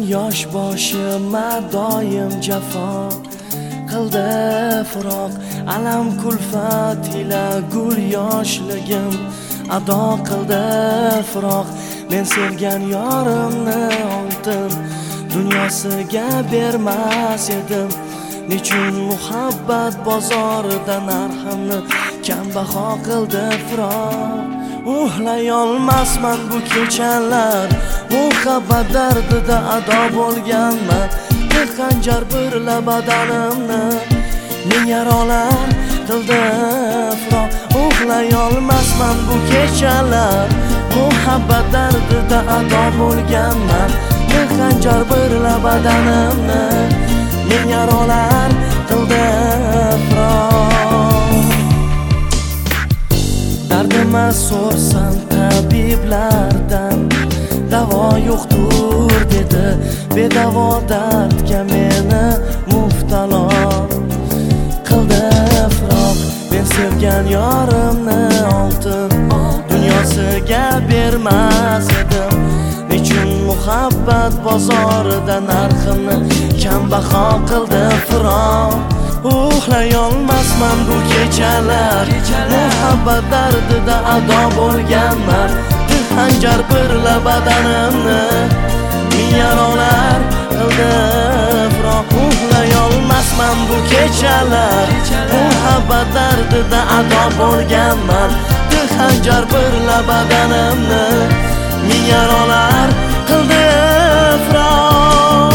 yosh boshima doim jafo qildi firoq, alam kulfat ila gul yoshligim ado qildi firoq. Men sevgan yorimni oltin dunyosiga bermas edim. Nechun muhabbat bozorida narximni kambaho qildi firoq. Uxlay olmasman bu kechalar, muhabbat dardida ado bo'lganman. Bir xanjar birla badanimni ming yarolar qildi firoq. Uxlay olmasman bu kechalar, muhabbat dardida ado bo'lganman. Bir xanjar birla badanimni ming yarolar qildi firoq. Dardimni so'rsam tabiblardan davo yo'qdir dedi. Bedavo dardga meni muftalo qildi firoq. Men sevgan yorimni oltin dunyosiga bermas edim. Nechun muhabbat bozorida narximni kambaho qildi firoq. Uxlay olmasman bu kechalar, muhabbat dardida ado bo'lganman. Bir xanjar birla badanimni ming yarolar qildi firoq. Uxlay olmasman bu kechalar, muhabbat dardida ado bo'lganman. Bir xanjar birla badanimni ming yarolar qildi firoq.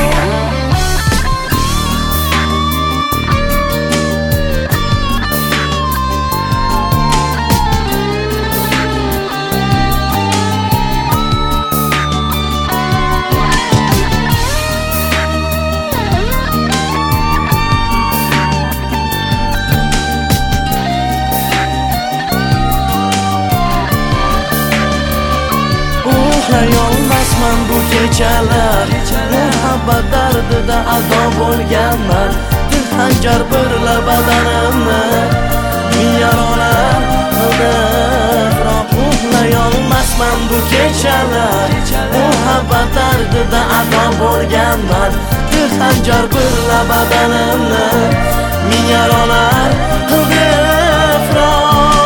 Uxlay olmasman bu kechalar, muhabbat dardida ado bo'lganman. Bir xanjar birla badanimni ming yarolar qildi firoq. Uxlay olmasman bu kechalar, muhabbat dardida ado bo'lganman. Bir xanjar birla badanimni ming yarolar qildi firoq.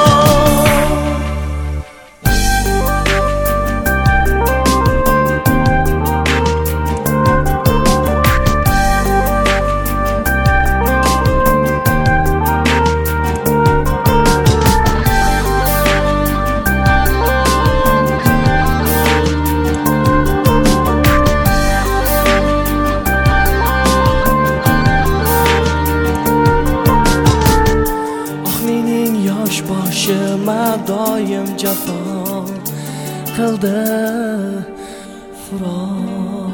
Boshima doim jafo qildi firoq.